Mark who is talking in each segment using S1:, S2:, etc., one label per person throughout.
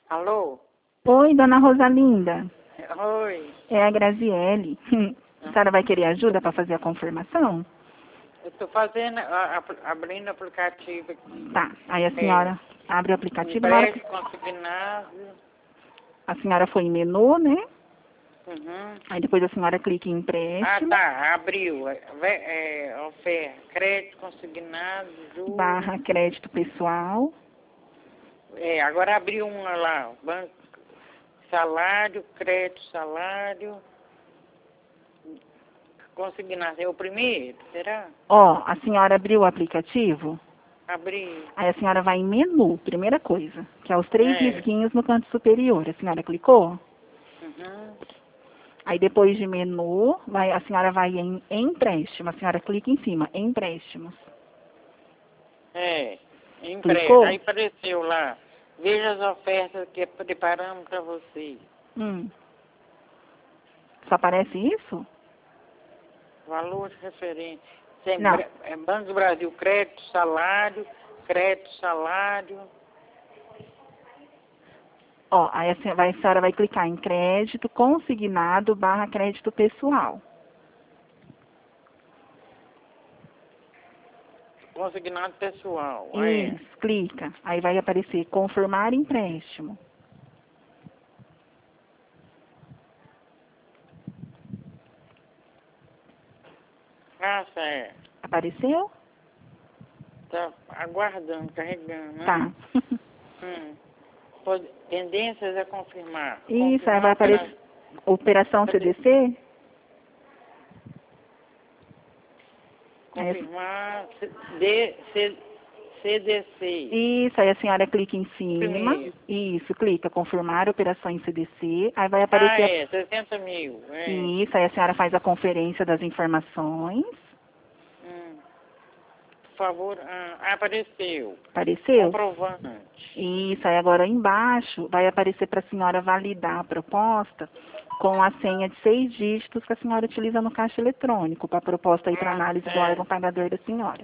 S1: Alô?
S2: Oi, dona Rosalinda.
S1: Oi.
S2: É a Graziele. A senhora vai querer ajuda para fazer a confirmação?
S1: Eu estou fazendo, abrindo o aplicativo aqui.
S2: Tá. Aí a senhora abre o aplicativo. Na hora que
S1: Empréstimo consignado.
S2: a senhora foi em menu, né?
S1: Uhum.
S2: Aí depois a senhora clica em
S1: Ah,
S2: empréstimo,
S1: tá. Abriu. Oferta. Crédito consignado, juros.
S2: barra crédito pessoal.
S1: Agora abriu uma lá. Banco, salário, crédito, salário. Consignado. É o primeiro, será?
S2: Ó, a senhora abriu o aplicativo.
S1: Abri.
S2: Aí a senhora vai em menu, primeira coisa, que é os três
S1: É.
S2: risquinhos no canto superior. A senhora clicou?
S1: Uhum.
S2: Aí depois de menu, a senhora vai em empréstimo. A senhora clica em cima, empréstimos.
S1: Empréstimo.
S2: Clicou?
S1: Aí apareceu lá. Veja as ofertas que preparamos para você.
S2: Só aparece isso?
S1: Valor de referência.
S2: Não.
S1: Banco do Brasil, crédito, salário.
S2: Ó, aí a senhora vai clicar em crédito consignado barra crédito pessoal.
S1: Consignado pessoal.
S2: Isso, clica. Aí vai aparecer confirmar empréstimo.
S1: Certo.
S2: Apareceu?
S1: Tá aguardando, carregando, né?
S2: Tá.
S1: Tendências a confirmar.
S2: Isso, aí vai aparecer operação CDC.
S1: Confirmar CDC.
S2: Isso, aí a senhora clica em cima.
S1: Primeiro.
S2: Isso, clica confirmar operações CDC. Aí vai aparecer.
S1: 60 mil.
S2: Isso, aí a senhora faz a conferência das informações.
S1: Por favor, apareceu.
S2: Apareceu?
S1: Comprovante.
S2: Isso, aí agora embaixo vai aparecer para a senhora validar a proposta com a senha de 6 dígitos que a senhora utiliza no caixa eletrônico para a proposta ir para análise do órgão pagador da senhora.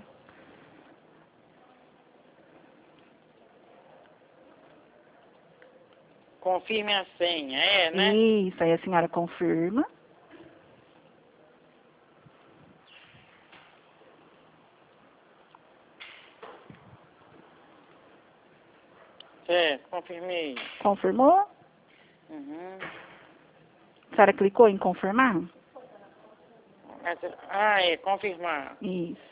S1: Confirme a senha, né?
S2: Isso, aí a senhora confirma.
S1: Confirmei.
S2: Confirmou? A senhora clicou em confirmar?
S1: Confirmar.
S2: Isso.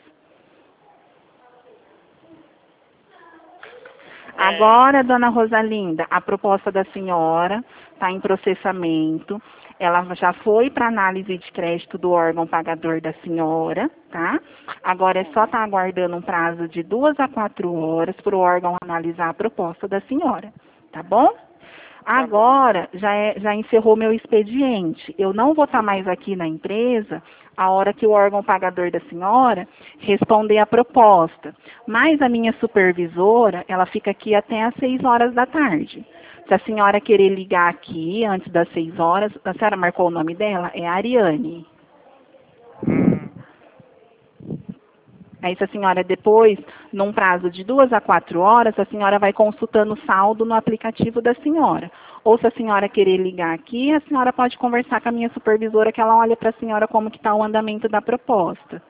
S2: Agora, dona Rosalinda, a proposta da senhora está em processamento. Ela já foi para análise de crédito do órgão pagador da senhora, tá? Agora é só estar aguardando um prazo de 2 a 4 horas para o órgão analisar a proposta da senhora, tá bom? Agora já encerrou meu expediente. Eu não vou estar mais aqui na empresa a hora que o órgão pagador da senhora responder a proposta. Mas a minha supervisora, ela fica aqui até às 6 horas da tarde. Se a senhora querer ligar aqui antes das 6 horas, a senhora marcou o nome dela? É Ariane. Aí, se a senhora depois, num prazo de 2 a 4 horas, a senhora vai consultando o saldo no aplicativo da senhora. Ou se a senhora querer ligar aqui, a senhora pode conversar com a minha supervisora, que ela olha para a senhora como que está o andamento da proposta.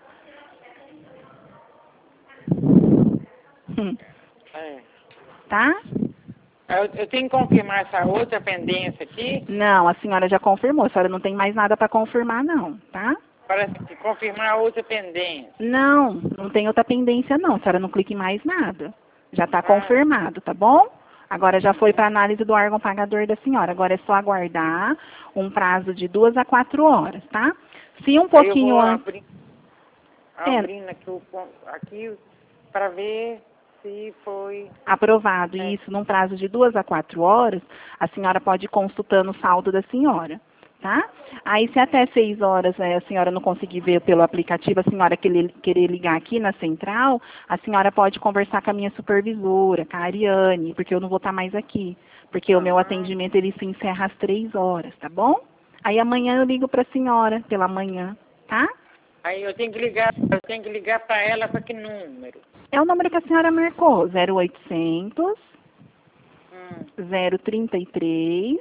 S2: Tá?
S1: Eu tenho que confirmar essa outra pendência aqui?
S2: Não, a senhora já confirmou. A senhora não tem mais nada para confirmar, não, tá?
S1: Parece que confirmar a outra pendência.
S2: Não, não tem outra pendência, não. A senhora não clique em mais nada. Já está confirmado, tá bom? Agora já foi para análise do órgão pagador da senhora. Agora é só aguardar um prazo de 2 a 4 horas, tá? Se um pouquinho antes...
S1: Abrindo aqui para ver se foi...
S2: Aprovado. Isso, num prazo de 2 a 4 horas, a senhora pode ir consultando o saldo da senhora. Tá? Aí, se até 6 horas a senhora não conseguir ver pelo aplicativo, a senhora querer ligar aqui na central, a senhora pode conversar com a minha supervisora, com a Ariane, porque eu não vou estar mais aqui. Porque o meu atendimento, ele se encerra às 3 horas, tá bom? Aí, amanhã eu ligo para a senhora, pela manhã, tá?
S1: Aí eu tenho que ligar para ela para que número?
S2: É o número que a senhora marcou, 0800 033.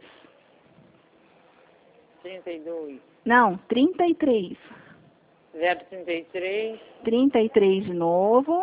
S1: 32.
S2: Não, 33.
S1: 033.
S2: 33 de novo.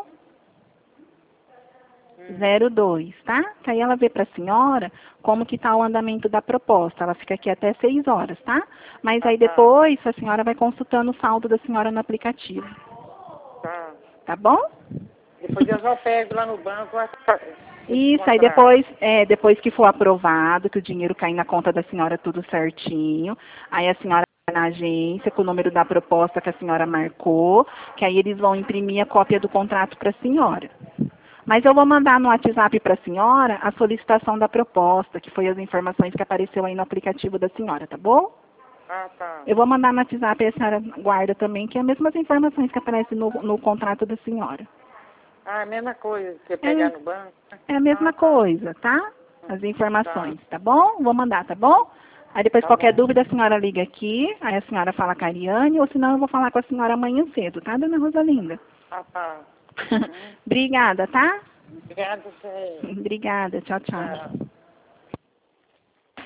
S2: 02, tá? Que aí ela vê para a senhora como que tá o andamento da proposta. Ela fica aqui até 6 horas, tá? Mas aí depois a senhora vai consultando o saldo da senhora no aplicativo.
S1: Tá.
S2: Tá bom?
S1: Depois eu só pego lá no banco.
S2: Isso, aí depois que for aprovado, que o dinheiro cair na conta da senhora tudo certinho, aí a senhora vai na agência com o número da proposta que a senhora marcou, que aí eles vão imprimir a cópia do contrato para a senhora. Mas eu vou mandar no WhatsApp para a senhora a solicitação da proposta, que foi as informações que apareceu aí no aplicativo da senhora, tá bom?
S1: Ah, tá.
S2: Eu vou mandar no WhatsApp e a senhora guarda também, que é as mesmas informações que aparecem no contrato da senhora.
S1: Ah, a mesma coisa que pegar no banco.
S2: É a mesma coisa, tá? As informações, tá bom? Vou mandar, tá bom? Aí depois qualquer dúvida a senhora liga aqui, aí a senhora fala com a Ariane, ou senão eu vou falar com a senhora amanhã cedo, tá, dona Rosalinda?
S1: Ah, tá.
S2: Obrigada, tá?
S1: Obrigada, senhor.
S2: Obrigada, tchau, tchau.
S1: Tchau.